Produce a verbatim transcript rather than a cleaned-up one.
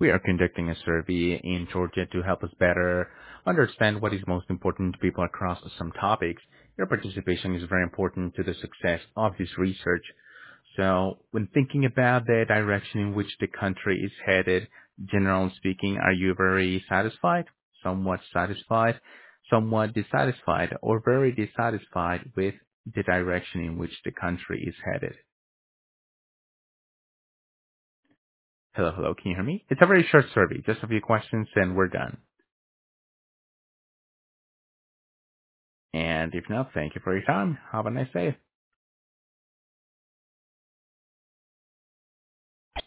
We are conducting a survey in Georgia to help us better understand what is most important to people across some topics. Your participation is very important to the success of this research. So when thinking about the direction in which the country is headed, generally speaking, are you very satisfied, somewhat satisfied, somewhat dissatisfied, or very dissatisfied with the direction in which the country is headed? Hello, hello, can you hear me? It's a very short survey, just a few questions and we're done. And if not, thank you for your time. Have a nice day.